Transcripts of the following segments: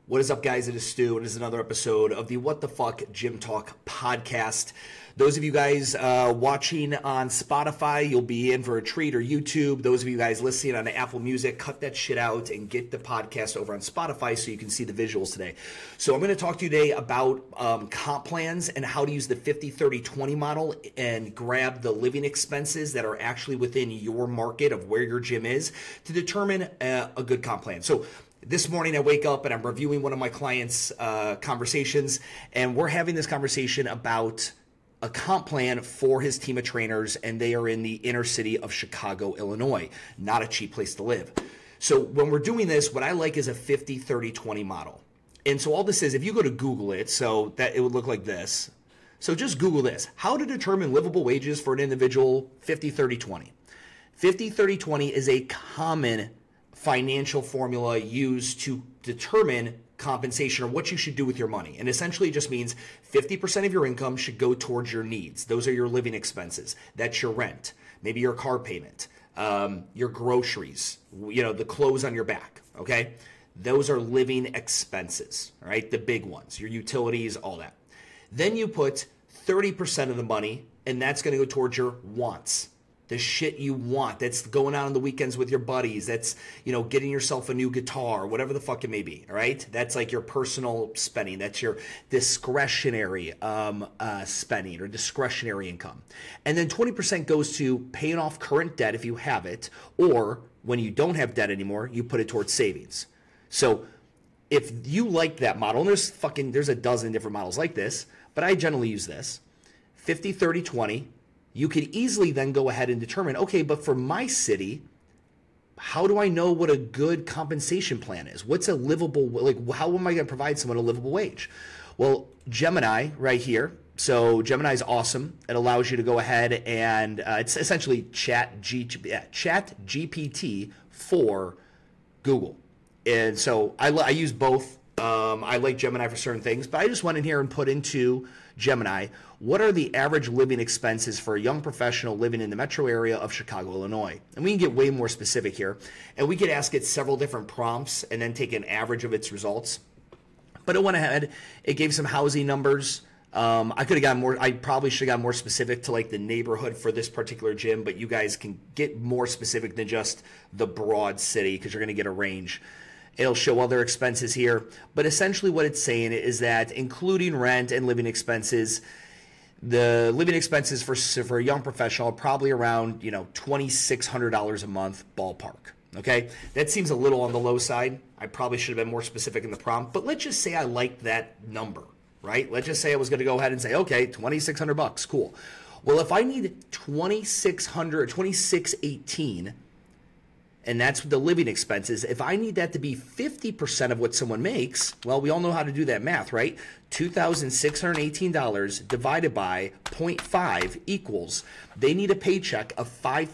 What is up, guys? It is Stu, and it is another episode of the What the Fuck Gym Talk podcast. Those of you guys watching on Spotify, you'll be in for a treat, or YouTube. Those of you guys listening on Apple Music, cut that shit out and get the podcast over on Spotify so you can see the visuals today. So I'm going to talk to you today about comp plans and how to use the 50-30-20 model and grab the living expenses that are actually within your market of where your gym is to determine a good comp plan. So this morning I wake up and I'm reviewing one of my clients' conversations, and we're having this conversation about a comp plan for his team of trainers, and they are in the inner city of Chicago, Illinois. Not a cheap place to live. So when we're doing this, what I like is a 50-30-20 model. And so all this is, if you go to Google it, so that it would look like this. So just Google this. How to determine livable wages for an individual, 50-30-20. 50-30-20 is a common financial formula used to determine compensation or what you should do with your money. And essentially it just means 50% of your income should go towards your needs. Those are your living expenses. That's your rent, maybe your car payment, your groceries, the clothes on your back, okay? Those are living expenses, all right? The big ones, your utilities, all that. Then you put 30% of the money, and that's going to go towards your wants. The shit you want. That's going out on the weekends with your buddies. That's, getting yourself a new guitar, whatever the fuck it may be, all right? That's like your personal spending. That's your discretionary spending or discretionary income. And then 20% goes to paying off current debt if you have it, or when you don't have debt anymore, you put it towards savings. So if you like that model, and there's a dozen different models like this, but I generally use this, 50-30-20, you could easily then go ahead and determine, okay, but for my city, how do I know what a good compensation plan is? What's a livable, how am I going to provide someone a livable wage? Well, Gemini right here. So Gemini is awesome. It allows you to go ahead and it's essentially Chat GPT for Google. And so I use both. I like Gemini for certain things, but I just went in here and put into Gemini, what are the average living expenses for a young professional living in the metro area of Chicago, Illinois? And we can get way more specific here, and we could ask it several different prompts and then take an average of its results. But it went ahead, it gave some housing numbers. I probably should have got more specific to like the neighborhood for this particular gym, but you guys can get more specific than just the broad city because you're going to get a range. It'll show other expenses here, but essentially what it's saying is that including rent and living expenses, the living expenses for a young professional are probably around $2,600 a month ballpark. Okay, that seems a little on the low side. I probably should have been more specific in the prompt, but let's just say I liked that number, right? Let's just say I was going to go ahead and say, okay, $2,600, cool. Well, if I need $2,618. And that's the living expenses. If I need that to be 50% of what someone makes, well, we all know how to do that math, right? $2,618 divided by 0.5 equals, they need a paycheck of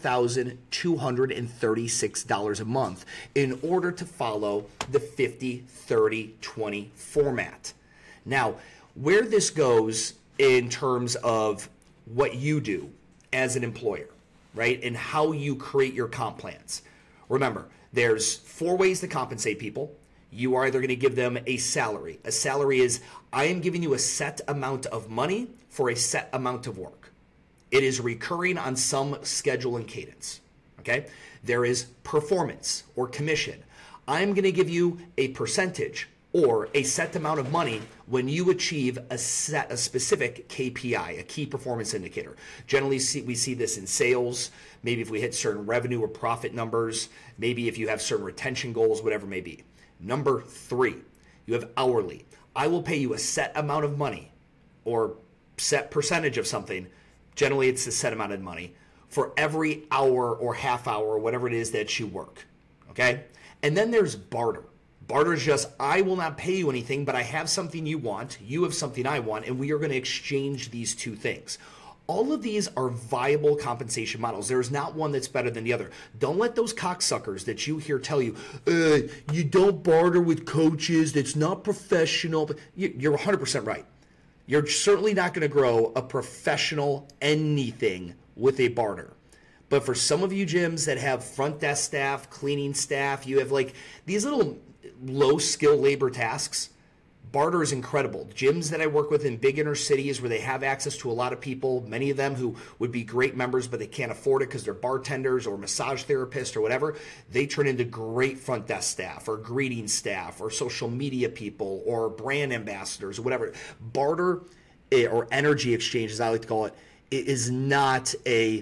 $5,236 a month in order to follow the 50-30-20 format. Now, where this goes in terms of what you do as an employer, right? And how you create your comp plans. Remember, there's 4 ways to compensate people. You are either going to give them a salary. A salary is, I am giving you a set amount of money for a set amount of work. It is recurring on some schedule and cadence. Okay? There is performance or commission. I'm going to give you a percentage or a set amount of money when you achieve a specific KPI, a key performance indicator. Generally, we see this in sales, maybe if we hit certain revenue or profit numbers, maybe if you have certain retention goals, whatever it may be. Number 3, you have hourly. I will pay you a set amount of money or set percentage of something. Generally, it's a set amount of money for every hour or half hour or whatever it is that you work, okay? And then there's barter. Barter is just, I will not pay you anything, but I have something you want, you have something I want, and we are going to exchange these two things. All of these are viable compensation models. There's not one that's better than the other. Don't let those cocksuckers that you hear tell you, you don't barter with coaches, that's not professional. But you're 100% right. You're certainly not going to grow a professional anything with a barter. But for some of you gyms that have front desk staff, cleaning staff, you have like these little low skill labor tasks, barter is incredible. Gyms that I work with in big inner cities where they have access to a lot of people, many of them who would be great members, but they can't afford it because they're bartenders or massage therapists or whatever, they turn into great front desk staff or greeting staff or social media people or brand ambassadors or whatever. Barter or energy exchange, as I like to call it, is not a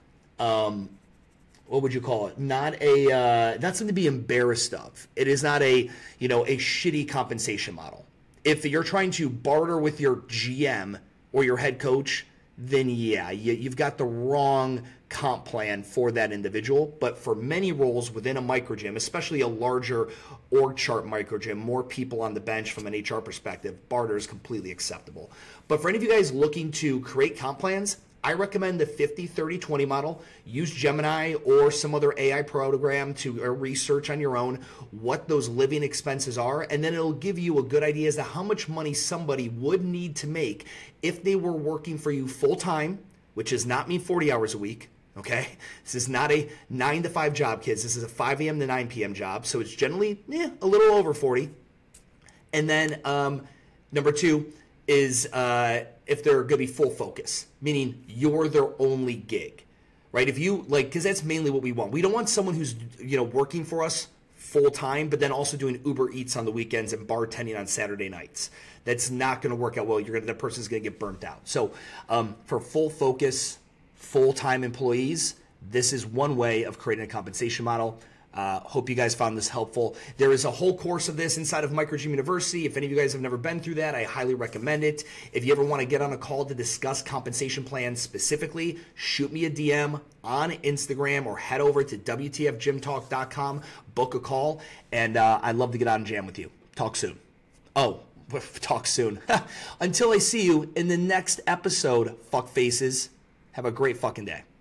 what would you call it? Not something to be embarrassed of. It is not a shitty compensation model. If you're trying to barter with your GM or your head coach, then yeah, you've got the wrong comp plan for that individual. But for many roles within a micro gym, especially a larger org chart micro gym, more people on the bench from an HR perspective, barter is completely acceptable. But for any of you guys looking to create comp plans, I recommend the 50-30-20 model. Use Gemini or some other AI program to research on your own what those living expenses are, and then it'll give you a good idea as to how much money somebody would need to make if they were working for you full-time, which does not mean 40 hours a week, okay? This is not a 9 to 5 job, kids. This is a 5 a.m. to 9 p.m. job, so it's generally a little over 40. And then number 2 is if they're going to be full focus, meaning you're their only gig, right? If you because that's mainly what we want. We don't want someone who's working for us full time, but then also doing Uber Eats on the weekends and bartending on Saturday nights. That's not going to work out well. That person's going to get burnt out. So for full focus, full time employees, this is one way of creating a compensation model. Hope you guys found this helpful. There is a whole course of this inside of Microgym University. If any of you guys have never been through that, I highly recommend it. If you ever want to get on a call to discuss compensation plans specifically, shoot me a DM on Instagram or head over to WTFGymTalk.com, book a call, and I'd love to get on and jam with you. Talk soon. Talk soon. Until I see you in the next episode, fuck faces, have a great fucking day.